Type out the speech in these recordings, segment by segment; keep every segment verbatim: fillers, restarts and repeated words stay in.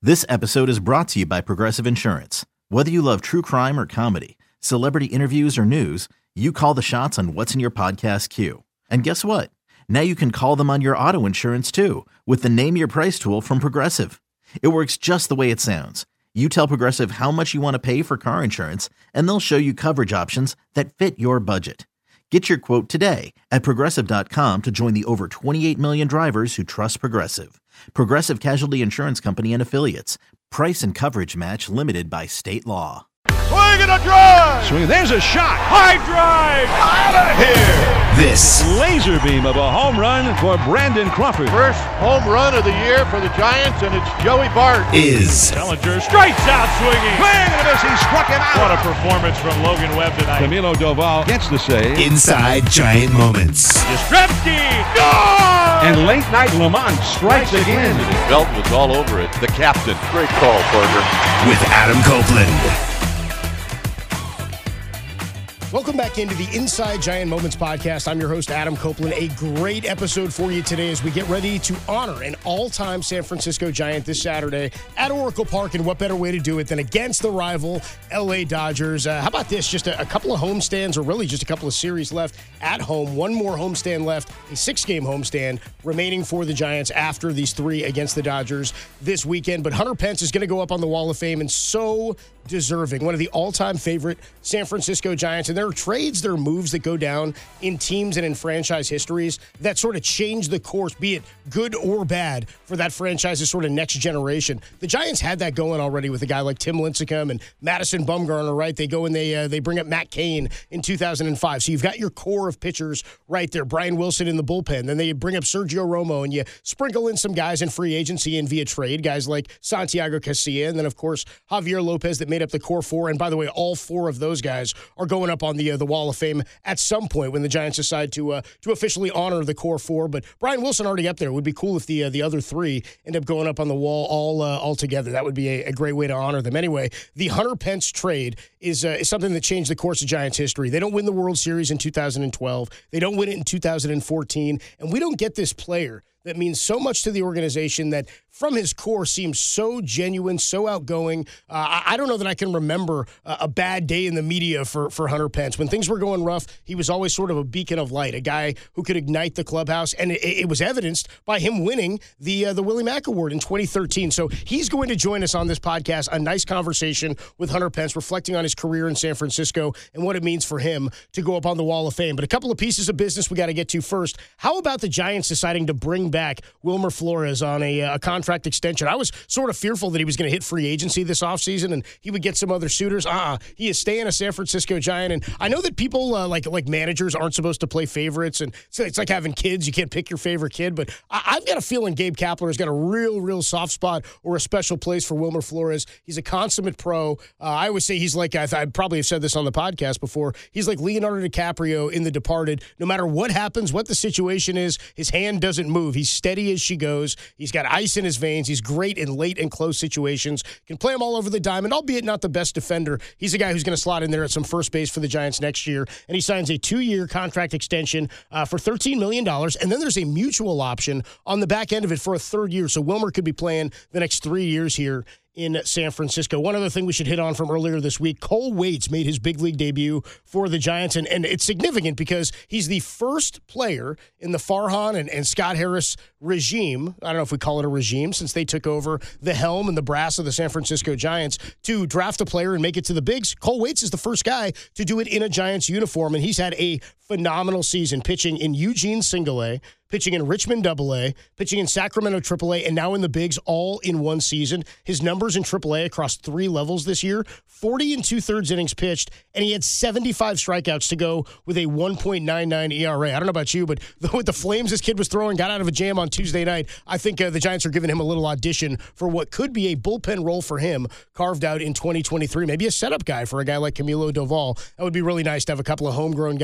This episode is brought to you by Progressive Insurance. Whether you love true crime or comedy, celebrity interviews or news, you call the shots on what's in your podcast queue. And guess what? Now you can call them on your auto insurance too with the Name Your Price tool from Progressive. It works just the way it sounds. You tell Progressive how much you want to pay for car insurance, and they'll show you coverage options that fit your budget. Get your quote today at Progressive dot com to join the over twenty-eight million drivers who trust Progressive. Progressive Casualty Insurance Company and Affiliates. Price and coverage match limited by state law. Swing and a drive! Swing, there's a shot! High drive! Out of here! This laser beam of a home run for Brandon Crawford. First home run of the year for the Giants, and it's Joey Bart. Is Bellinger strikes out swinging. Swing and a miss, he struck him out. What a performance from Logan Webb tonight. Camilo Doval gets the save. Inside Giant Moments. Yastrzemski! Gone! And late night Lamont strikes again. Belt was all over it. The captain. Great call, Parker. With Adam Copeland. Welcome back into the Inside Giant Moments podcast. I'm your host, Adam Copeland. A great episode for you today as we get ready to honor an all-time San Francisco Giant this Saturday at Oracle Park. And what better way to do it than against the rival L A Dodgers? Uh, how about this? Just a, a couple of homestands, or really just a couple of series left at home. One more homestand left, a six-game homestand remaining for the Giants after these three against the Dodgers this weekend. But Hunter Pence is going to go up on the Wall of Fame, and so deserving. One of the all-time favorite San Francisco Giants. And there are trades, there are moves that go down in teams and in franchise histories that sort of change the course, be it good or bad, for that franchise's sort of next generation. The Giants had that going already with a guy like Tim Lincecum and Madison Bumgarner, right? They go and they uh, they bring up Matt Cain in two thousand five. So you've got your core of pitchers right there. Brian Wilson in the bullpen. Then they bring up Sergio Romo, and you sprinkle in some guys in free agency and via trade, guys like Santiago Casilla, and then, of course, Javier Lopez that made up the core four. And by the way, all four of those guys are going up on the uh, the Wall of Fame at some point when the Giants decide to uh, to officially honor the core four. But Brian Wilson already up there. It would be cool if the uh, the other three end up going up on the wall all uh, all together. That would be a, a great way to honor them. Anyway, the Hunter Pence trade is uh, is something that changed the course of Giants history. They don't win the World Series in two thousand twelve. They don't win it in two thousand fourteen, and we don't get this player that means so much to the organization, that from his core seems so genuine, so outgoing. Uh, I, I don't know that I can remember a, a bad day in the media for, for Hunter Pence. When things were going rough, he was always sort of a beacon of light, a guy who could ignite the clubhouse, and it, it was evidenced by him winning the uh, the Willie Mack Award in twenty thirteen. So he's going to join us on this podcast, a nice conversation with Hunter Pence, reflecting on his career in San Francisco and what it means for him to go up on the Wall of Fame. But a couple of pieces of business we got to get to first. How about the Giants deciding to bring back Wilmer Flores on a, a contract extension? I was sort of fearful that he was going to hit free agency this offseason and he would get some other suitors. Uh-uh. He is staying a San Francisco Giant. And I know that people uh, like like managers aren't supposed to play favorites, and so it's like having kids. You can't pick your favorite kid. But I- I've got a feeling Gabe Kapler has got a real, real soft spot or a special place for Wilmer Flores. He's a consummate pro. Uh, I always say he's like, I, th- I probably have said this on the podcast before, he's like Leonardo DiCaprio in The Departed. No matter what happens, what the situation is, his hand doesn't move. He's steady as she goes. He's got ice in his veins. He's great in late and close situations. Can play him all over the diamond, albeit not the best defender. He's a guy who's going to slot in there at some first base for the Giants next year. And he signs a two-year contract extension uh, for thirteen million dollars. And then there's a mutual option on the back end of it for a third year. So Wilmer could be playing the next three years here in San Francisco. One other thing we should hit on from earlier this week, Cole Waits made his big league debut for the Giants, and, and it's significant because he's the first player in the Farhan and, and Scott Harris regime, I don't know if we call it a regime, since they took over the helm and the brass of the San Francisco Giants, to draft a player and make it to the bigs. Cole Waits is the first guy to do it in a Giants uniform, and he's had a phenomenal season pitching in Eugene Single A, pitching in Richmond Double A, pitching in Sacramento Triple A, and now in the bigs all in one season. His numbers in Triple A across three levels this year, forty and two-thirds innings pitched, and he had seventy-five strikeouts to go with a one point nine nine E R A. I don't know about you, but with the flames this kid was throwing, got out of a jam on Tuesday night, I think uh, the Giants are giving him a little audition for what could be a bullpen role for him carved out in twenty twenty-three. Maybe a setup guy for a guy like Camilo Doval. That would be really nice to have a couple of homegrown guys, a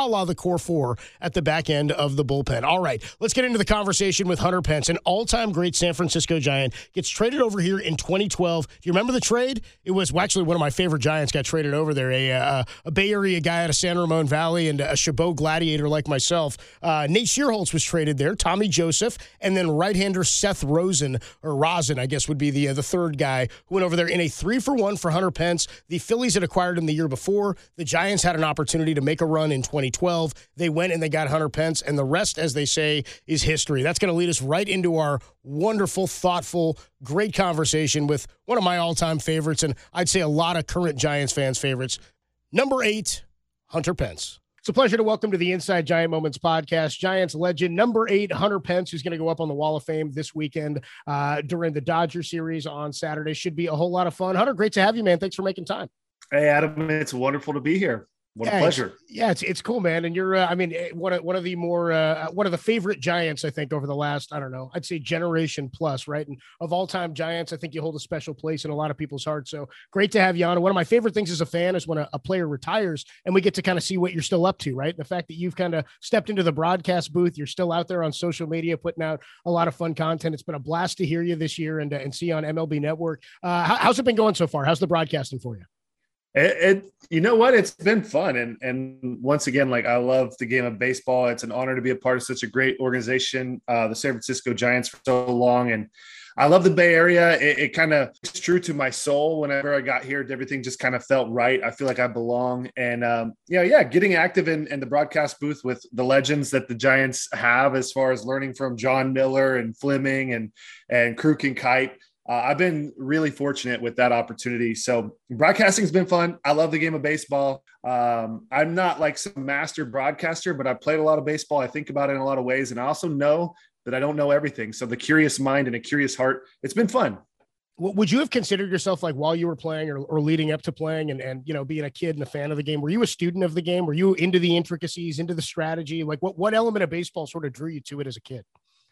a la the core four at the back end of the bullpen. All right, let's get into the conversation with Hunter Pence, an all-time great San Francisco Giant. Gets traded over here in twenty twelve. Do you remember the trade? It was well, actually one of my favorite Giants got traded over there, a, uh, a Bay Area guy out of San Ramon Valley and a Chabot gladiator like myself. Uh, Nate Shearholtz was traded there, Tommy Joseph, and then right-hander Seth Rosen, or Rosen, I guess would be the, uh, the third guy, who went over there in a three-for-one for Hunter Pence. The Phillies had acquired him the year before. The Giants had an opportunity to make a run in twenty twelve. They went and they got Hunter Pence, and the rest, as they say, is history. That's going to lead us right into our wonderful, thoughtful, great conversation with one of my all-time favorites, and I'd say a lot of current Giants fans' favorites. Number eight, Hunter Pence. It's a pleasure to welcome to the Inside Giant Moments podcast, Giants legend, number eight, Hunter Pence, who's going to go up on the Wall of Fame this weekend uh, during the Dodger series on Saturday. Should be a whole lot of fun. Hunter, great to have you, man. Thanks for making time. Hey, Adam, it's wonderful to be here. What yeah, a pleasure. It's, yeah, it's it's cool, man. And you're, uh, I mean, one of one of the more uh, one of the favorite Giants, I think, over the last, I don't know, I'd say generation plus, right? And of all time Giants, I think you hold a special place in a lot of people's hearts. So great to have you on. And one of my favorite things as a fan is when a, a player retires and we get to kind of see what you're still up to, right? And the fact that you've kind of stepped into the broadcast booth, you're still out there on social media putting out a lot of fun content. It's been a blast to hear you this year and uh, and see you on M L B Network. Uh, how, how's it been going so far? How's the broadcasting for you? It, it, you know what? It's been fun. And, and once again, like I love the game of baseball. It's an honor to be a part of such a great organization, uh, the San Francisco Giants for so long. And I love the Bay Area. It, it kind of is true to my soul. Whenever I got here, everything just kind of felt right. I feel like I belong. And um, yeah, yeah, getting active in, in the broadcast booth with the legends that the Giants have, as far as learning from John Miller and Fleming and, and Kruk and Kite. Uh, I've been really fortunate with that opportunity. So broadcasting's been fun. I love the game of baseball. Um, I'm not like some master broadcaster, but I've played a lot of baseball. I think about it in a lot of ways. And I also know that I don't know everything. So the curious mind and a curious heart, it's been fun. Would you have considered yourself, like, while you were playing or, or leading up to playing and, and, you know, being a kid and a fan of the game, were you a student of the game? Were you into the intricacies, into the strategy? Like what, what element of baseball sort of drew you to it as a kid?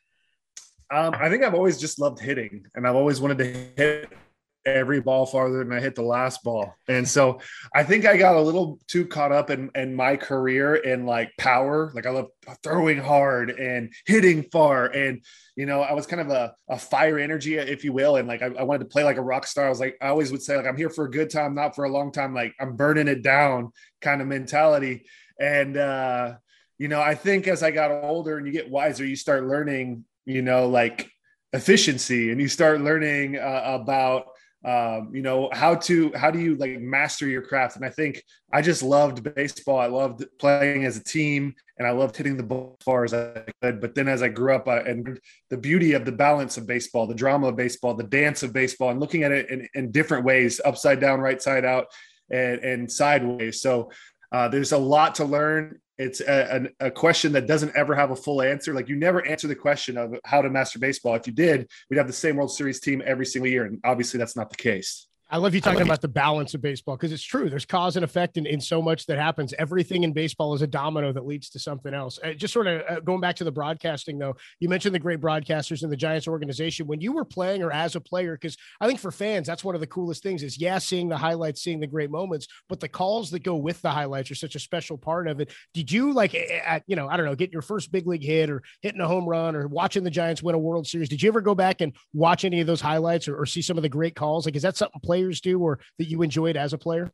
Um, I think I've always just loved hitting, and I've always wanted to hit every ball farther than I hit the last ball. And so I think I got a little too caught up in, in my career in like power. Like I love throwing hard and hitting far. And, you know, I was kind of a, a fire energy, if you will. And like, I, I wanted to play like a rock star. I was like, I always would say like, I'm here for a good time, not for a long time. Like I'm burning it down kind of mentality. And, uh, you know, I think as I got older and you get wiser, you start learning, you know, like efficiency, and you start learning uh, about, um, you know, how to, how do you like master your craft? And I think I just loved baseball. I loved playing as a team, and I loved hitting the ball as far as I could. But then as I grew up, I, and the beauty of the balance of baseball, the drama of baseball, the dance of baseball, and looking at it in, in different ways, upside down, right side out, and, and sideways. So uh, there's a lot to learn. It's a, a, a question that doesn't ever have a full answer. Like you never answer the question of how to master baseball. If you did, we'd have the same World Series team every single year. And obviously that's not the case. I love you talking about the balance of baseball, because it's true. There's cause and effect in, in so much that happens. Everything in baseball is a domino that leads to something else. Uh, just sort of uh, going back to the broadcasting, though, you mentioned the great broadcasters in the Giants organization. When you were playing or as a player, because I think for fans, that's one of the coolest things is, yeah, seeing the highlights, seeing the great moments, but the calls that go with the highlights are such a special part of it. Did you like, at, you know, I don't know, get your first big league hit or hitting a home run or watching the Giants win a World Series? Did you ever go back and watch any of those highlights or, or see some of the great calls? Like, is that something players do or that you enjoyed as a player?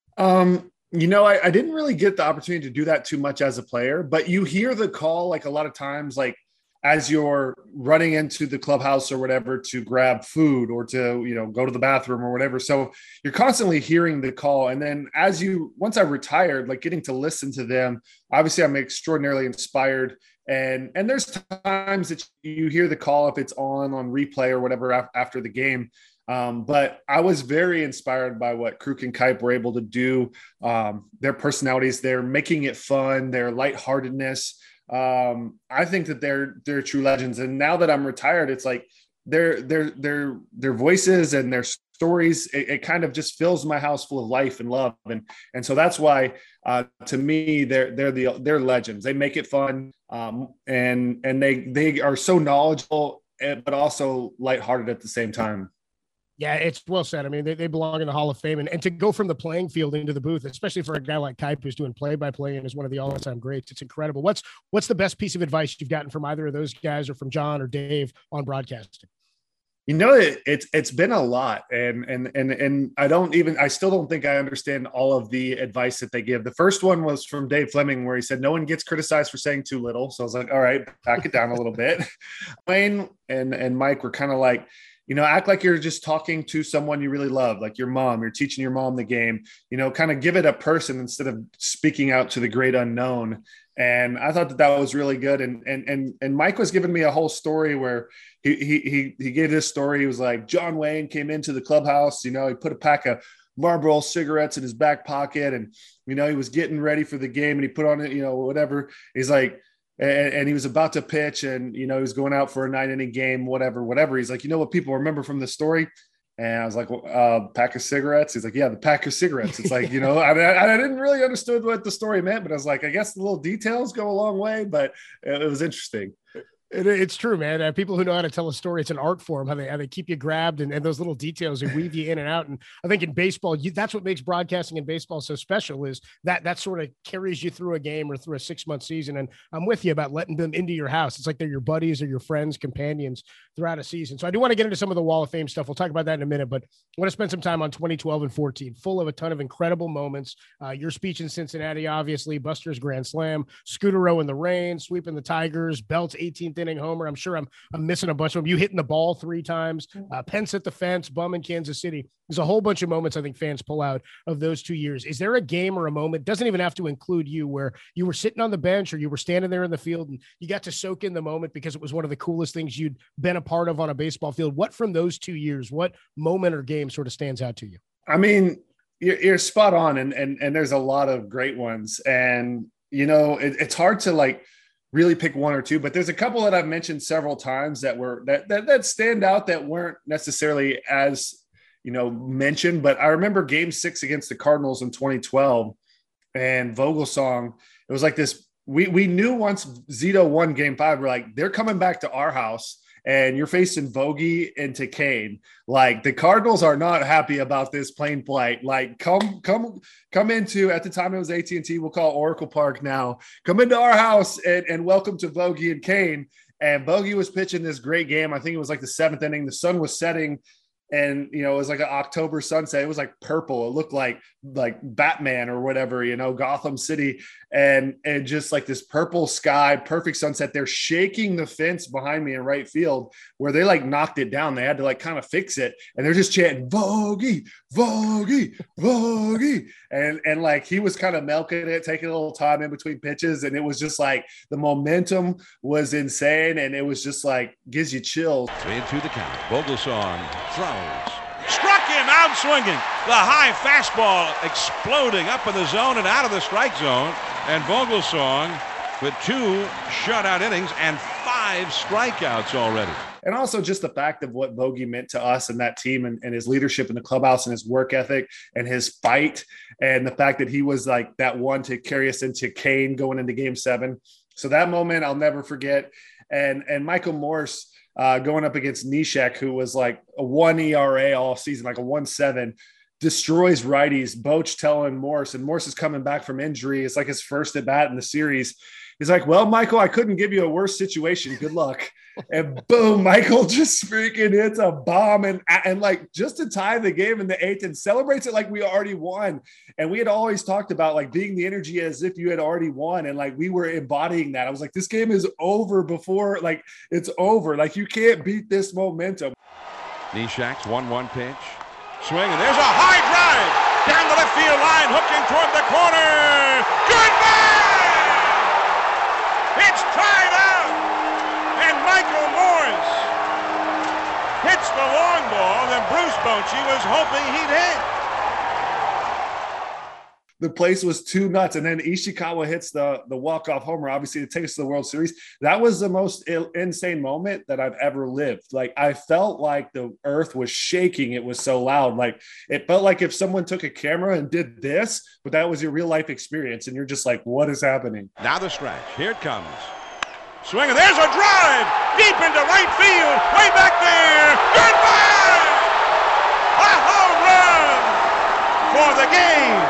Um, you know, I, I didn't really get the opportunity to do that too much as a player, but you hear the call like a lot of times, like as you're running into the clubhouse or whatever to grab food or to, you know, go to the bathroom or whatever. So you're constantly hearing the call. And then as you, once I retired, like getting to listen to them, obviously I'm extraordinarily inspired. And, and there's times that you hear the call if it's on, on replay or whatever af- after the game. Um, but I was very inspired by what Kruk and Kite were able to do. Um, their personalities, they're making it fun, their lightheartedness. Um, I think that they're, they're true legends. And now that I'm retired, it's like their, their, their, their voices and their stories, it, it kind of just fills my house full of life and love. And, and so that's why, uh, to me, they're, they're the, they're legends. They make it fun. Um, and, and they, they are so knowledgeable, but also lighthearted at the same time. Yeah, it's well said. I mean, they, they belong in the Hall of Fame. And, and to go from the playing field into the booth, especially for a guy like Kipe who's doing play-by-play and is one of the all-time greats, it's incredible. What's what's the best piece of advice you've gotten from either of those guys or from John or Dave on broadcasting? You know, it, it's it's been a lot, and and and and I don't even I still don't think I understand all of the advice that they give. The first one was from Dave Fleming, where he said no one gets criticized for saying too little. So I was like, all right, back it down a little bit. Wayne and and Mike were kind of like, you know, act like you're just talking to someone you really love, like your mom. You're teaching your mom the game. You know, kind of give it a person instead of speaking out to the great unknown. And I thought that that was really good. And and and and Mike was giving me a whole story where he he he he gave this story. He was like, John Wayne came into the clubhouse. You know, he put a pack of Marlboro cigarettes in his back pocket, and you know he was getting ready for the game, and he put on it, you know, whatever. He's like, and, and he was about to pitch, and you know he was going out for a nine inning game, whatever, whatever. He's like, you know what people remember from the story? And I was like, well, uh, pack of cigarettes. He's like, yeah, the pack of cigarettes. It's like, you know, I, I, I didn't really understand what the story meant, but I was like, I guess the little details go a long way, but it was interesting. It, it's true, man. Uh, people who know how to tell a story, it's an art form, how they, how they keep you grabbed and, and those little details, they weave you in and out. And I think in baseball, you, that's what makes broadcasting in baseball so special, is that that sort of carries you through a game or through a six month season. And I'm with you about letting them into your house. It's like they're your buddies or your friends, companions throughout a season. So I do want to get into some of the Wall of Fame stuff. We'll talk about that in a minute, but I want to spend some time on twenty twelve and fourteen, full of a ton of incredible moments. Uh, your speech in Cincinnati, obviously, Buster's grand slam, Scutaro in the rain, sweeping the Tigers, Belt's eighteenth inning homer. I'm sure I'm, I'm missing a bunch of them. You hitting the ball three times, uh, Pence at the fence, bum in Kansas City. There's a whole bunch of moments I think fans pull out of those two years. Is there a game or a moment, doesn't even have to include you, where you were sitting on the bench or you were standing there in the field and you got to soak in the moment because it was one of the coolest things you'd been a part of on a baseball field? What from those two years, what moment or game sort of stands out to you? I mean, you're, you're spot on. And, and, and there's a lot of great ones. And, you know, it, it's hard to like really pick one or two, but there's a couple that I've mentioned several times that were, that, that, that stand out that weren't necessarily as, you know, mentioned. But I remember game six against the Cardinals in twenty twelve and Vogelsong. It was like this, we, we knew once Zito won game five, we're like, they're coming back to our house. And you're facing Vogie and Kane. Like, the Cardinals are not happy about this plane flight. Like, come, come, come into, at the time it was A T and T, we'll call Oracle Park now. Come into our house and, and welcome to Vogie and Kane. And Vogie was pitching this great game. I think it was like the seventh inning. The sun was setting. And, you know, it was like an October sunset. It was like purple. It looked like like Batman or whatever, you know, Gotham City. And and just like this purple sky, perfect sunset. They're shaking the fence behind me in right field where they like knocked it down. They had to like kind of fix it. And they're just chanting, Vogie, Vogie, Vogie. And, and like he was kind of milking it, taking a little time in between pitches. And it was just like the momentum was insane. And it was just like gives you chills. Three and two the count. Vogelsong throws. Struck him out swinging. The high fastball exploding up in the zone and out of the strike zone. And Vogelsong with two shutout innings and five strikeouts already. And also just the fact of what Vogie meant to us and that team and, and his leadership in the clubhouse and his work ethic and his fight. And the fact that he was like that one to carry us into Kane going into game seven. So that moment I'll never forget. And, and Michael Morse, Uh, going up against Neshek, who was like a one E R A all season, like a one seven, destroys righties. Boch telling Morse, and Morse is coming back from injury. It's like his first at bat in the series. He's like, well, Michael, I couldn't give you a worse situation. Good luck. And boom, Michael just freaking hits a bomb and, and like just to tie the game in the eighth and celebrates it like we already won. And we had always talked about like being the energy as if you had already won. And like we were embodying that. I was like, this game is over before like it's over. Like you can't beat this momentum. Neshek's one one pitch. Swing, and there's a high drive down the left field line, hooking toward the corner. Goodbye! It's tied out, and Michael Morse hits the long ball that Bruce Bochy was hoping he'd hit. The place was too nuts. And then Ishikawa hits the, the walk-off homer, obviously, to take us to the World Series. That was the most il- insane moment that I've ever lived. Like, I felt like the earth was shaking. It was so loud. Like, it felt like if someone took a camera and did this, but that was your real-life experience. And you're just like, what is happening? Now the stretch. Here it comes. Swing, and there's a drive deep into right field. Way back there. Goodbye! for the game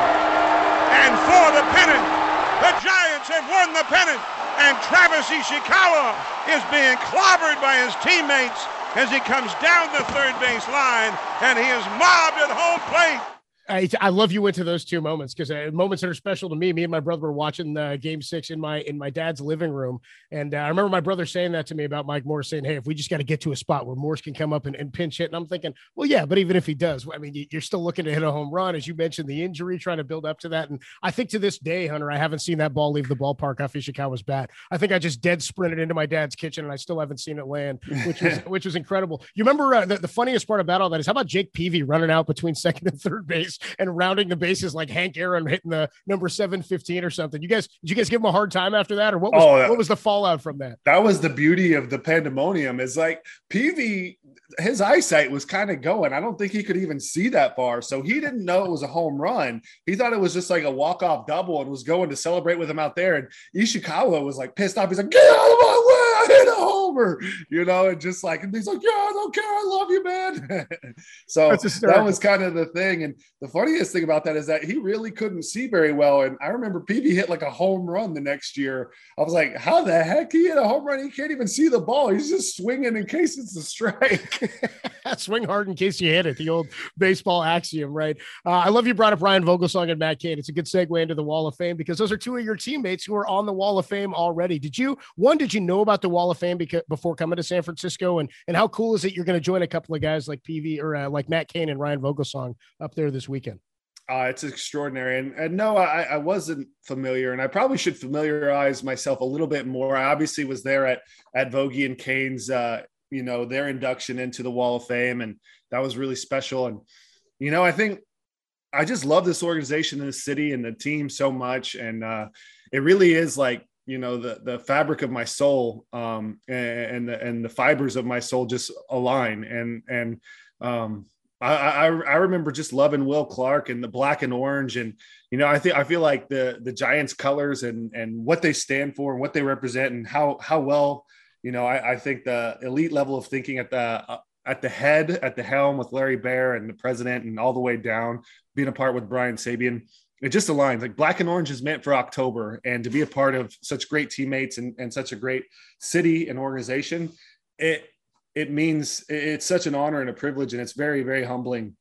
and for the pennant. The Giants have won the pennant, and Travis Ishikawa is being clobbered by his teammates as he comes down the third base line, and he is mobbed at home plate. I, I love you went to those two moments because uh, moments that are special to me. Me and my brother were watching the game six in my in my dad's living room, and uh, I remember my brother saying that to me about Mike Morse, saying, "Hey, if we just got to get to a spot where Morse can come up and, and pinch hit," and I'm thinking, well, yeah, but even if he does, I mean, you're still looking to hit a home run, as you mentioned, the injury, trying to build up to that, and I think to this day, Hunter, I haven't seen that ball leave the ballpark off Ishikawa's bat. I think I just dead sprinted into my dad's kitchen, and I still haven't seen it land, which was which was incredible. You remember uh, the, the funniest part about all that is how about Jake Peavy running out between second and third base and rounding the bases like Hank Aaron hitting the number seven fifteen or something. You guys, did you guys give him a hard time after that, or what was oh, what was the fallout from that? That was the beauty of the pandemonium. Is like Peavy, his eyesight was kind of going. I don't think he could even see that far, so he didn't know it was a home run. He thought it was just like a walk off double and was going to celebrate with him out there. And Ishikawa was like pissed off. He's like, "Get out of my way! I hit a homer!" You know, and just like, and he's like, "Yeah, I don't care. I love you, man." So that was kind of the thing. And the funniest thing about that is that he really couldn't see very well. And I remember Peavy hit like a home run the next year. I was like, how the heck he hit a home run? He can't even see the ball. He's just swinging in case it's a strike. Swing hard in case you hit it. The old baseball axiom, right? Uh, I love you brought up Ryan Vogelsong and Matt Cain. It's a good segue into the Wall of Fame because those are two of your teammates who are on the Wall of Fame already. Did you, one, did you know about the Wall of Fame because, before coming to San Francisco? And, and how cool is it you're going to join a couple of guys like P V or uh, like Matt Cain and Ryan Vogelsong up there this weekend? Uh, it's extraordinary. And, and no, I, I wasn't familiar, and I probably should familiarize myself a little bit more. I obviously was there at, at Vogie and Cain's, uh, you know, their induction into the Wall of Fame. And that was really special. And, you know, I think I just love this organization in the city and the team so much. And uh, it really is like, you know, the, the fabric of my soul um, and, and the, and the fibers of my soul just align. And, and, um, I, I I remember just loving Will Clark and the black and orange. And, you know, I think, I feel like the, the Giants colors and, and what they stand for and what they represent and how, how well, you know, I, I think the elite level of thinking at the, uh, at the head, at the helm with Larry Baer and the president and all the way down, being a part with Brian Sabian, it just aligns. Like black and orange is meant for October, and to be a part of such great teammates and, and such a great city and organization, it, it means it's such an honor and a privilege, and it's very, very humbling.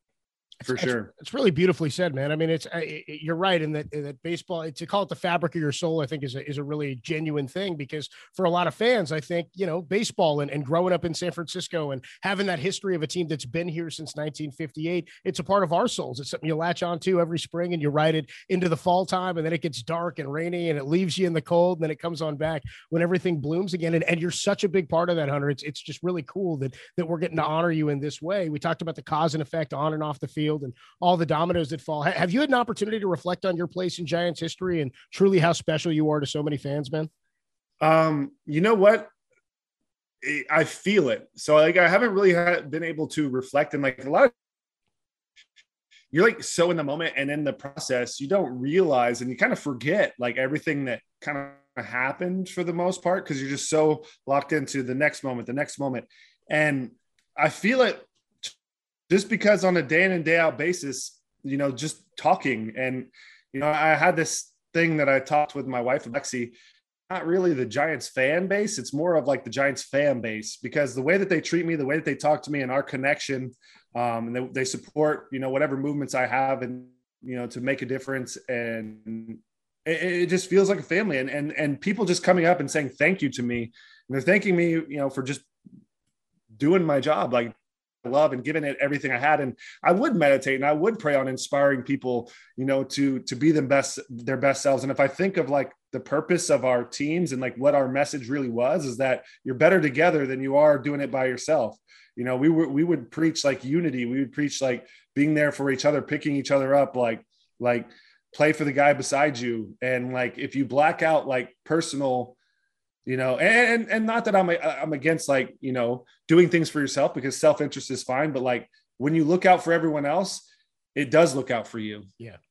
For it's, sure. It's really beautifully said, man. I mean, it's, it, you're right in that, in that baseball, to call it the fabric of your soul, I think is a, is a really genuine thing, because for a lot of fans, I think, you know, baseball and, and growing up in San Francisco and having that history of a team that's been here since nineteen fifty-eight, it's a part of our souls. It's something you latch onto every spring and you ride it into the fall time, and then it gets dark and rainy and it leaves you in the cold, and then it comes on back when everything blooms again. And, and you're such a big part of that, Hunter. It's, it's just really cool that, that we're getting to honor you in this way. We talked about the cause and effect on and off the field and all the dominoes that fall. Have you had an opportunity to reflect on your place in Giants history and truly how special you are to so many fans, man? Um, you know what? I feel it. So like, I haven't really had, been able to reflect, and like a lot of, you're like so in the moment, and in the process, you don't realize, and you kind of forget like everything that kind of happened for the most part, because you're just so locked into the next moment, the next moment. And I feel it just because on a day in and day out basis, you know, just talking. And, you know, I had this thing that I talked with my wife, Lexi, not really the Giants fan base. It's more of like the Giants fan base, because the way that they treat me, the way that they talk to me, and our connection, um, and they, they support, you know, whatever movements I have, and, you know, to make a difference. And it, it just feels like a family, and, and, and people just coming up and saying thank you to me. And they're thanking me, you know, for just doing my job. Like, love and giving it everything I had. And I would meditate and I would pray on inspiring people, you know, to, to be them best, their best selves. And if I think of like the purpose of our teams and like what our message really was, is that you're better together than you are doing it by yourself. You know, we were, we would preach like unity. We would preach like being there for each other, picking each other up, like, like play for the guy beside you. And like, if you black out like personal, you know, and, and not that I'm, I'm against like, you know, doing things for yourself, because self-interest is fine. But like when you look out for everyone else, it does look out for you. Yeah.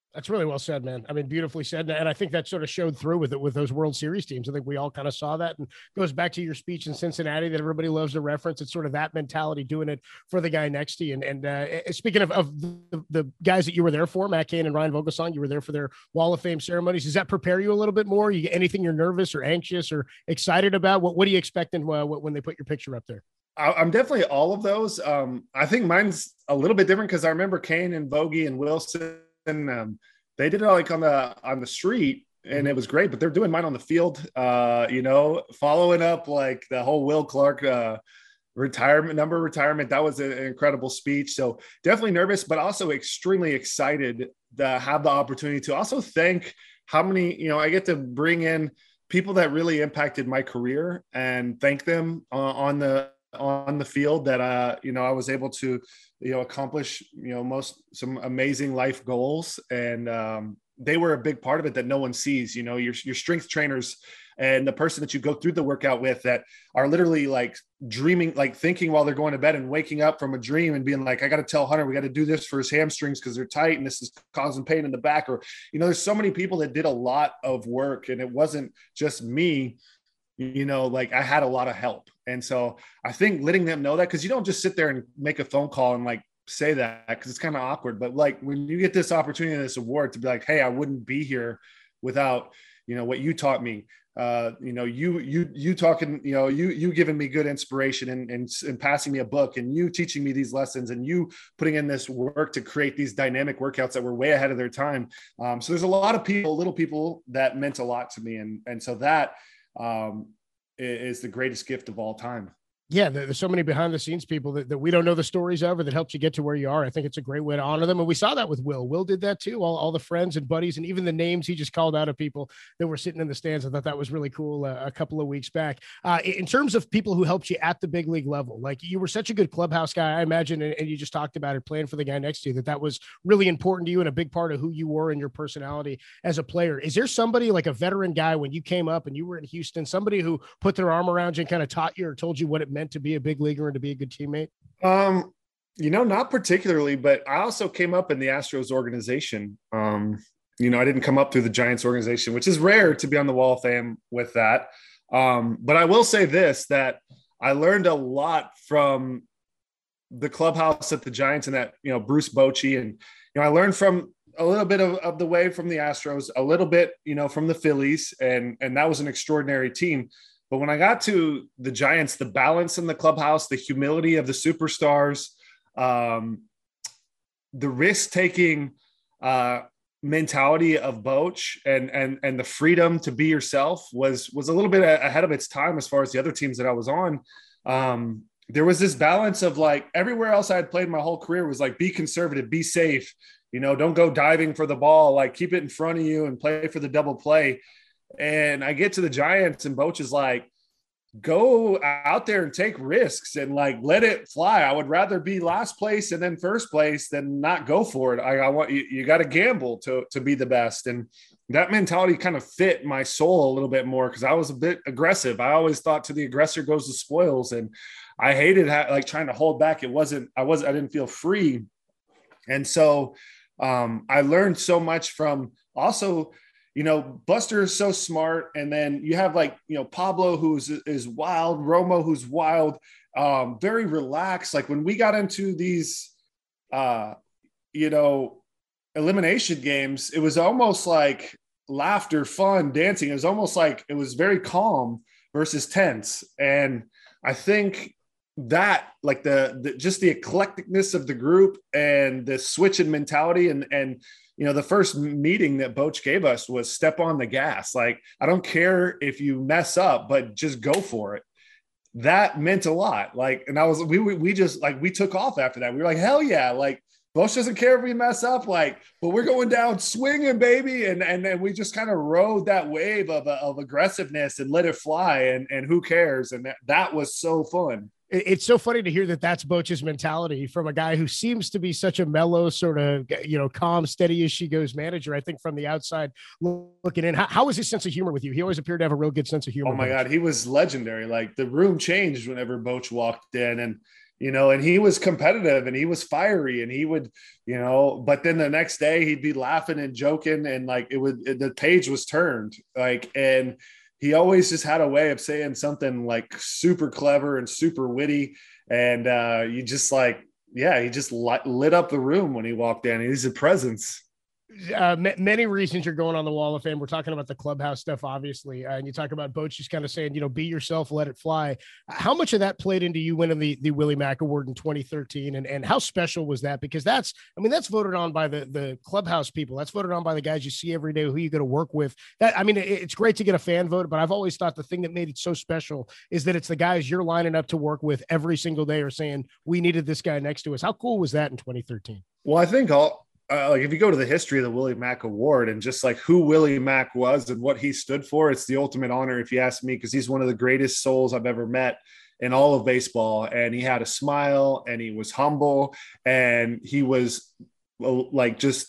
That's really well said, man. I mean, beautifully said. And I think that sort of showed through with it with those World Series teams. I think we all kind of saw that, and goes back to your speech in Cincinnati that everybody loves to reference. It's sort of that mentality, doing it for the guy next to you. And, and uh, speaking of, of the, the guys that you were there for, Matt Cain and Ryan Vogelsong, you were there for their Wall of Fame ceremonies. Does that prepare you a little bit more? You anything you're nervous or anxious or excited about? What, what are you expecting uh, when they put your picture up there? I'm definitely all of those. Um, I think mine's a little bit different because I remember Cain and Vogie and Wilson, um, they did it like on the on the street, and it was great. But they're doing mine on the field, uh, you know, following up like the whole Will Clark uh, retirement number retirement. That was an incredible speech. So definitely nervous, but also extremely excited to have the opportunity to also thank how many, you know, I get to bring in people that really impacted my career and thank them uh, on the on the field that, uh, you know, I was able to, you know, accomplish, you know, most, some amazing life goals. And um, they were a big part of it that no one sees, you know, your, your strength trainers and the person that you go through the workout with that are literally like dreaming, like thinking while they're going to bed and waking up from a dream and being like, I got to tell Hunter, we got to do this for his hamstrings because they're tight and this is causing pain in the back. Or, you know, there's so many people that did a lot of work, and it wasn't just me. You know, like I had a lot of help. And so I think letting them know that, because you don't just sit there and make a phone call and like say that, because it's kind of awkward. But like when you get this opportunity, this award to be like, hey, I wouldn't be here without, you know, what you taught me. Uh, you know, you, you, you talking, you know, you, you giving me good inspiration and, and, and passing me a book, and you teaching me these lessons, and you putting in this work to create these dynamic workouts that were way ahead of their time. Um, so there's a lot of people, little people that meant a lot to me. And, and so that, um, is the greatest gift of all time. Yeah, there's so many behind the scenes people that, that we don't know the stories of, or that helped you get to where you are. I think it's a great way to honor them. And we saw that with Will. Will did that too. All, all the friends and buddies, and even the names he just called out of people that were sitting in the stands. I thought that was really cool uh, a couple of weeks back. Uh, in terms of people who helped you at the big league level, like you were such a good clubhouse guy, I imagine, and, and you just talked about it, playing for the guy next to you, that that was really important to you and a big part of who you were and your personality as a player. Is there somebody like a veteran guy when you came up and you were in Houston, somebody who put their arm around you and kind of taught you or told you what it meant to be a big leaguer and to be a good teammate? Um, you know, not particularly, but I also came up in the Astros organization. Um, you know, I didn't come up through the Giants organization, which is rare to be on the Wall of Fame with that. Um, but I will say this, that I learned a lot from the clubhouse at the Giants, and that, you know, Bruce Bochy, and, you know, I learned from a little bit of, of the way from the Astros, a little bit, you know, from the Phillies, and, and that was an extraordinary team. But when I got to the Giants, the balance in the clubhouse, the humility of the superstars, um, the risk-taking uh, mentality of Boch, and and and the freedom to be yourself was was a little bit ahead of its time as far as the other teams that I was on. Um, there was this balance of like everywhere else I had played my whole career was like, be conservative, be safe, you know, don't go diving for the ball, like keep it in front of you and play for the double play. And I get to the Giants, and Boch is like, go out there and take risks and like let it fly. I would rather be last place and then first place than not go for it. I, I want you, you got to gamble to, to be the best. And that mentality kind of fit my soul a little bit more, because I was a bit aggressive. I always thought to the aggressor goes the spoils. And I hated like trying to hold back. It wasn't, I wasn't, I didn't feel free. And so um, I learned so much from also, you know, Buster is so smart. And then you have like, you know, Pablo, who's is wild, Romo, who's wild, um, very relaxed. Like when we got into these, uh, you know, elimination games, it was almost like laughter, fun, dancing. It was almost like it was very calm versus tense. And I think that like the, the just the eclecticness of the group and the switch in mentality, and, and, you know, the first meeting that Boch gave us was step on the gas. Like, I don't care if you mess up, but just go for it. That meant a lot. Like, and I was, we, we just like, we took off after that. We were like, hell yeah. Like, Boch doesn't care if we mess up, like, but we're going down swinging, baby. And, and then we just kind of rode that wave of, of aggressiveness and let it fly, and, and who cares? And that, that was so fun. It's so funny to hear that that's Boch's mentality from a guy who seems to be such a mellow, sort of, you know, calm, steady as she goes manager. I think from the outside looking in, how, how was his sense of humor with you? He always appeared to have a real good sense of humor. Oh my God. He was legendary. Like the room changed whenever Boch walked in, and, you know, and he was competitive and he was fiery and he would, you know, but then the next day he'd be laughing and joking and like it would, the page was turned like, and he always just had a way of saying something like super clever and super witty. And uh, you just like, yeah, he just lit up the room when he walked in. He's a presence. Uh, m- many reasons you're going on the Wall of Fame. We're talking about the clubhouse stuff, obviously. Uh, and you talk about Boch just kind of saying, you know, be yourself, let it fly. How much of that played into you winning the, the Willie Mack Award in twenty thirteen? And, and how special was that? Because that's, I mean, that's voted on by the, the clubhouse people. That's voted on by the guys you see every day who you got to work with. That, I mean, it, it's great to get a fan vote, but I've always thought the thing that made it so special is that it's the guys you're lining up to work with every single day or saying, we needed this guy next to us. How cool was that in twenty thirteen? Well, I think all, Uh, like if you go to the history of the Willie Mack Award and just like who Willie Mack was and what he stood for, it's the ultimate honor if you ask me, because he's one of the greatest souls I've ever met in all of baseball. And he had a smile and he was humble and he was like just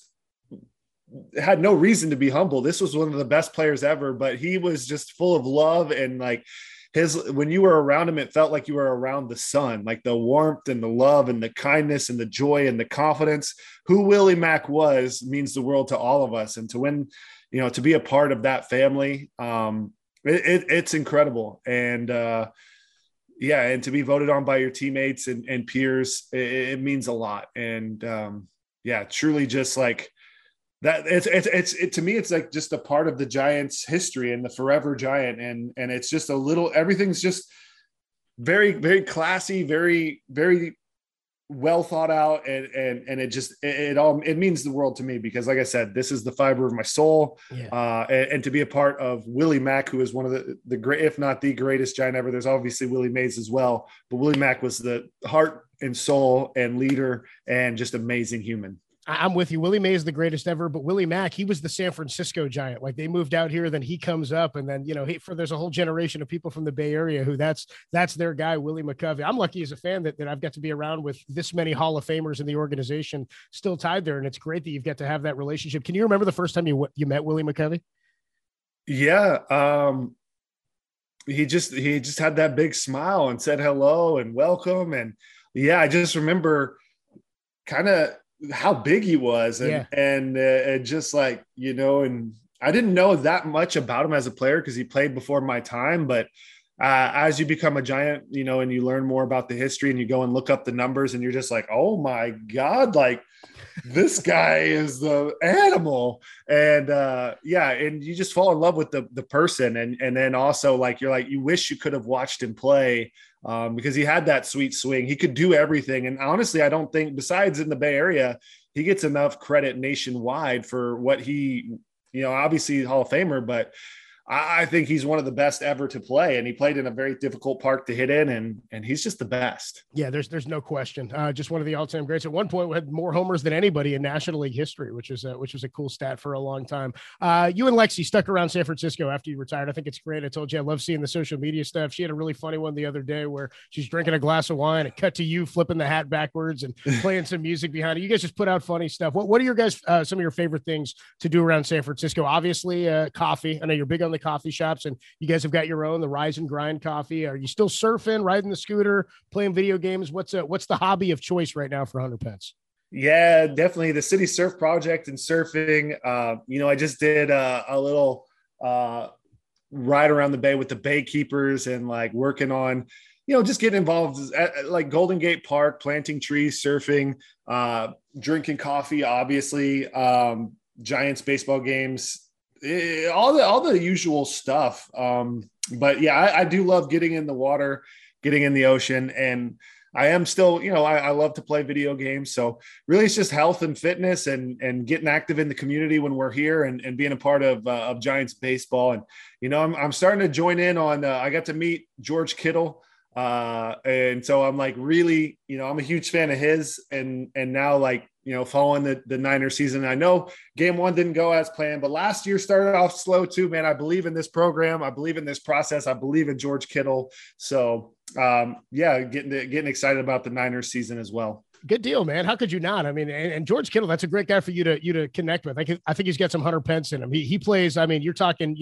had no reason to be humble. This was one of the best players ever, but he was just full of love and like his, when you were around him, it felt like you were around the sun, like the warmth and the love and the kindness and the joy and the confidence. Who Willie Mack was means the world to all of us. And to win, you know, to be a part of that family, um, it, it, it's incredible. And uh, yeah, and to be voted on by your teammates and, and peers, it, it means a lot. And um, yeah, truly just like, that it's, it's, it's, it, to me, it's like just a part of the Giants history and the forever Giant. And, and it's just a little, everything's just very, very classy, very, very well thought out. And, and, and it just, it, it all, it means the world to me because like I said, this is the fiber of my soul. Yeah. Uh, and, and to be a part of Willie Mack, who is one of the, the great, if not the greatest Giant ever. There's obviously Willie Mays as well, but Willie Mack was the heart and soul and leader and just amazing human. I'm with you. Willie Mays is the greatest ever, but Willie Mack, he was the San Francisco Giant. Like they moved out here, then he comes up and then, you know, he, for, there's a whole generation of people from the Bay Area who that's, that's their guy, Willie McCovey. I'm lucky as a fan that, that I've got to be around with this many Hall of Famers in the organization still tied there. And it's great that you've got to have that relationship. Can you remember the first time you, you met Willie McCovey? Yeah. Um, he just, he just had that big smile and said hello and welcome. And yeah, I just remember kind of how big he was and, yeah. and, uh, and just like, you know, and I didn't know that much about him as a player because he played before my time, but uh, as you become a Giant, you know, and you learn more about the history and you go and look up the numbers and you're just like, oh my God, like this guy is the animal. And uh, yeah. And you just fall in love with the, the person. And, and then also like, you're like, you wish you could have watched him play um, because he had that sweet swing. He could do everything. And honestly, I don't think besides in the Bay Area, he gets enough credit nationwide for what he, you know, obviously Hall of Famer, but I think he's one of the best ever to play, and he played in a very difficult park to hit in, and and he's just the best. Yeah, there's there's no question. Uh, just one of the all-time greats. At one point, we had more homers than anybody in National League history, which is a, which was a cool stat for a long time. Uh, you and Lexi stuck around San Francisco after you retired. I think it's great. I told you I love seeing the social media stuff. She had a really funny one the other day where she's drinking a glass of wine. It cut to you flipping the hat backwards and playing some music behind it. You guys just put out funny stuff. What what are your guys uh, some of your favorite things to do around San Francisco? Obviously, uh, coffee. I know you're big on the coffee shops, and you guys have got your own, the Rise and Grind coffee. Are you still surfing, riding the scooter, playing video games? What's uh, what's the hobby of choice right now for Hunter Pence? Yeah, definitely the City Surf Project and surfing. Uh, you know, I just did uh, a little uh, ride around the bay with the Bay Keepers and like working on, you know, just getting involved at, like Golden Gate Park, planting trees, surfing, uh, drinking coffee, obviously, um, Giants baseball games. It, all the all the usual stuff, um, but yeah, I, I do love getting in the water, getting in the ocean, and I am still, you know, I, I love to play video games. So really, it's just health and fitness, and and getting active in the community when we're here, and, and being a part of uh, of Giants baseball. And you know, I'm I'm starting to join in on. Uh, I got to meet George Kittle. Uh, and so I'm like, really, you know, I'm a huge fan of his, and, and now like, you know, following the, the Niners season. I know game one didn't go as planned, but last year started off slow too, man. I believe in this program. I believe in this process. I believe in George Kittle. So um, yeah, getting, getting excited about the Niners season as well. Good deal, man. How could you not? I mean, and, and George Kittle, that's a great guy for you to, you to connect with. I, can, I think he's got some Hunter Pence in him. He, he plays, I mean, you're talking, you know,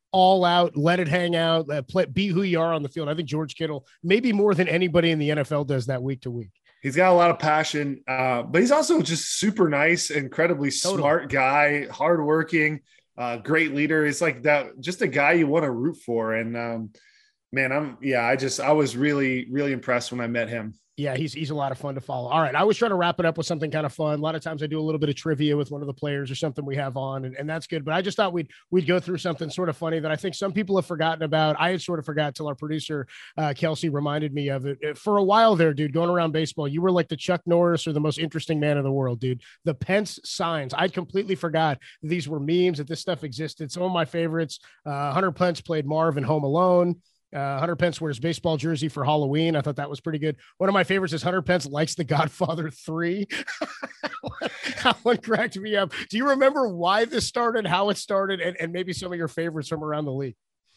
all out, let it hang out, uh, play, be who you are on the field. I think George Kittle, maybe more than anybody in the N F L does that week to week. He's got a lot of passion, uh, but he's also just super nice, incredibly Totally. smart guy, hardworking, uh, great leader. It's like that, just a guy you want to root for. And um, man, I'm, yeah, I just, I was really, really impressed when I met him. Yeah, he's he's a lot of fun to follow. All right, I was trying to wrap it up with something kind of fun. A lot of times I do a little bit of trivia with one of the players or something we have on, and, and that's good. But I just thought we'd we'd go through something sort of funny that I think some people have forgotten about. I had sort of forgot till our producer, uh, Kelsey, reminded me of it. For a while there, dude, going around baseball, you were like the Chuck Norris or the most interesting man in the world, dude. The Pence signs. I completely forgot these were memes, that this stuff existed. Some of my favorites, uh, Hunter Pence played Marv in Home Alone. Uh, Hunter Pence wears baseball jersey for Halloween. I thought that was pretty good. One of my favorites is Hunter Pence likes The Godfather three. That one cracked me up. Do you remember why this started, how it started, and, and maybe some of your favorites from around the league?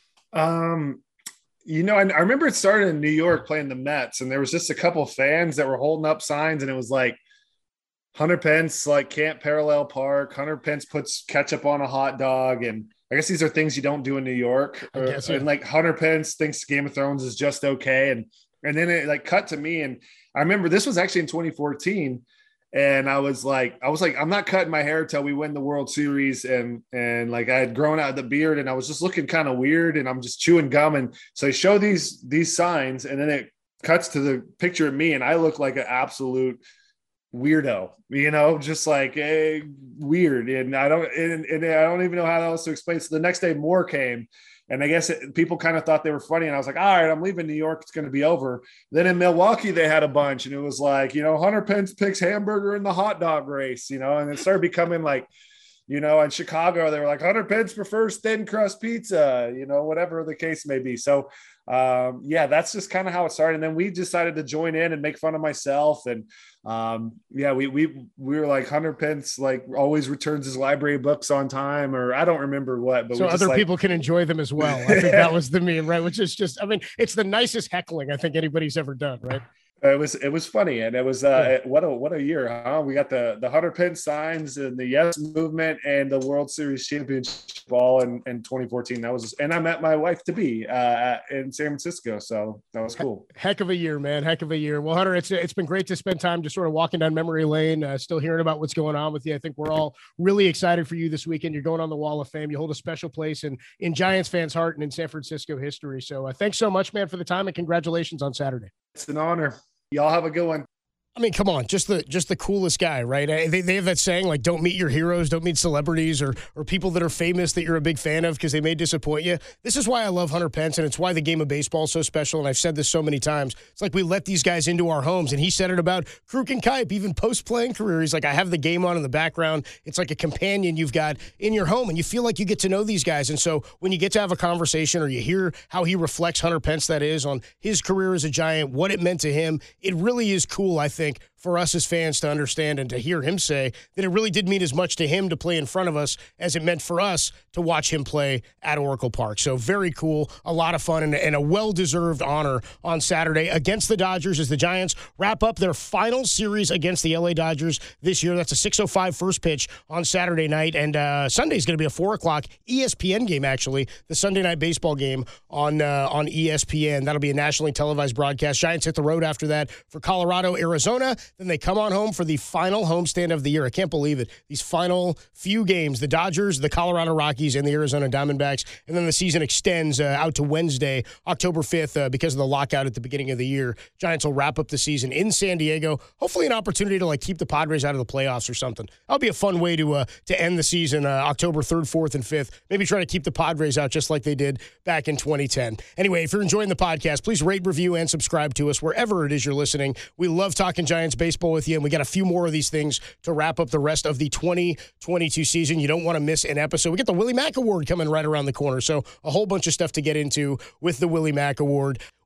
Um, you know, I, I remember it started in New York playing the Mets, and there was just a couple of fans that were holding up signs, and it was like, Hunter Pence, like, can't parallel park. Hunter Pence puts ketchup on a hot dog, and I guess these are things you don't do in New York. Or, and like Hunter Pence thinks Game of Thrones is just okay. And, and then it like cut to me. And I remember this was actually in twenty fourteen. And I was like, I was like, I'm not cutting my hair till we win the World Series. And, and like, I had grown out the beard and I was just looking kind of weird and I'm just chewing gum. And so I show these, these signs and then it cuts to the picture of me and I look like an absolute weirdo, you know, just like a weird. And I don't, and, and I don't even know how else to explain. So the next day more came and I guess it, people kind of thought they were funny. And I was like, all right, I'm leaving New York. It's going to be over. Then in Milwaukee, they had a bunch and it was like, you know, Hunter Pence picks hamburger in the hot dog race, you know, and it started becoming like, you know, in Chicago, they were like Hunter Pence prefers thin crust pizza, you know, whatever the case may be. So um, yeah, that's just kind of how it started. And then we decided to join in and make fun of myself. And um, yeah, we, we, we were like Hunter Pence, like always returns his library books on time, or I don't remember what, but so we other like, people can enjoy them as well. I think that was the meme, right? Which is just, I mean, it's the nicest heckling I think anybody's ever done, right? It was it was funny, and it was uh, what a what a year, huh? We got the the Hunter Pence signs and the Yes Movement and the World Series championship ball in, in twenty fourteen. That was, and I met my wife to be uh, in San Francisco, so that was cool. Heck of a year, man. Heck of a year. Well, Hunter, it's it's been great to spend time just sort of walking down memory lane, uh, still hearing about what's going on with you. I think we're all really excited for you this weekend. You're going on the Wall of Fame. You hold a special place in in Giants fans' heart and in San Francisco history. So uh, thanks so much, man, for the time, and congratulations on Saturday. It's an honor. Y'all have a good one. I mean, come on, just the just the coolest guy, right? They they have that saying, like, don't meet your heroes, don't meet celebrities or or people that are famous that you're a big fan of because they may disappoint you. This is why I love Hunter Pence, and it's why the game of baseball is so special, and I've said this so many times. It's like we let these guys into our homes, and he said it about Kruk and Kipe, even post-playing career. He's like, I have the game on in the background. It's like a companion you've got in your home, and you feel like you get to know these guys. And so when you get to have a conversation or you hear how he reflects, Hunter Pence, that is, on his career as a Giant, what it meant to him, it really is cool, I think, for us as fans to understand and to hear him say that it really did mean as much to him to play in front of us as it meant for us to watch him play at Oracle Park. So very cool, a lot of fun, and, and a well-deserved honor on Saturday against the Dodgers as the Giants wrap up their final series against the L A Dodgers this year. That's a six oh five first pitch on Saturday night, and uh, Sunday is going to be a four o'clock E S P N game, actually, the Sunday night baseball game on, uh, on E S P N. That'll be a nationally televised broadcast. Giants hit the road after that for Colorado, Arizona. Then they come on home for the final homestand of the year. I can't believe it. These final few games, the Dodgers, the Colorado Rockies, and the Arizona Diamondbacks. And then the season extends uh, out to Wednesday, October fifth, uh, because of the lockout at the beginning of the year. Giants will wrap up the season in San Diego. Hopefully an opportunity to like keep the Padres out of the playoffs or something. That'll be a fun way to uh, to end the season, uh, October third, fourth, and fifth. Maybe try to keep the Padres out just like they did back in twenty ten. Anyway, if you're enjoying the podcast, please rate, review, and subscribe to us wherever it is you're listening. We love talking Giants baseball with you, and we got a few more of these things to wrap up the rest of the twenty twenty-two season. You don't want to miss an episode. We get the Willie Mack Award coming right around the corner, so a whole bunch of stuff to get into with the Willie Mack Award.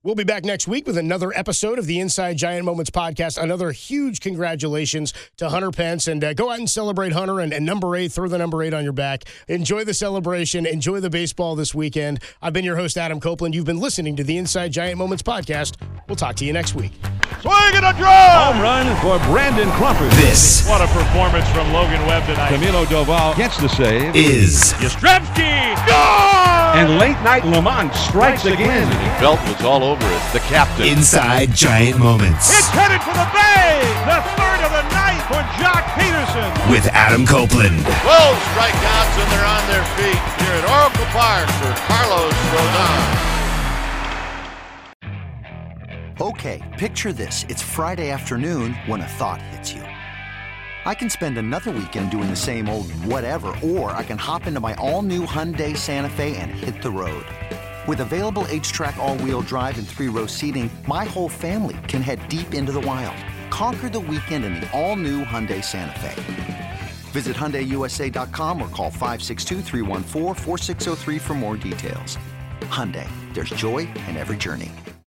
We'll be back next week with another episode of the Inside Giant Moments podcast. Another huge congratulations to Hunter Pence. And uh, go out and celebrate Hunter and, and number eight. Throw the number eight on your back. Enjoy the celebration. Enjoy the baseball this weekend. I've been your host, Adam Copeland. You've been listening to the Inside Giant Moments podcast. We'll talk to you next week. Swing and a drive! Home run for Brandon Crawford. This What a performance from Logan Webb tonight. Camilo Doval gets the save. is Yastrzemski! Gone! And late night Lamont strikes again. Belt was all over it. The captain. Inside Giant Moments It's headed for the bay! The third of the night for Jock Peterson. with Adam Copeland. twelve strikeouts and they're on their feet here at Oracle Park for Carlos Rodon. Okay, picture this. It's Friday afternoon when a thought hits you. I can spend another weekend doing the same old whatever, or I can hop into my all-new Hyundai Santa Fe and hit the road. With available H-Track all-wheel drive and three-row seating, my whole family can head deep into the wild. Conquer the weekend in the all-new Hyundai Santa Fe. Visit Hyundai U S A dot com or call five six two, three one four, four six zero three for more details. Hyundai, there's joy in every journey.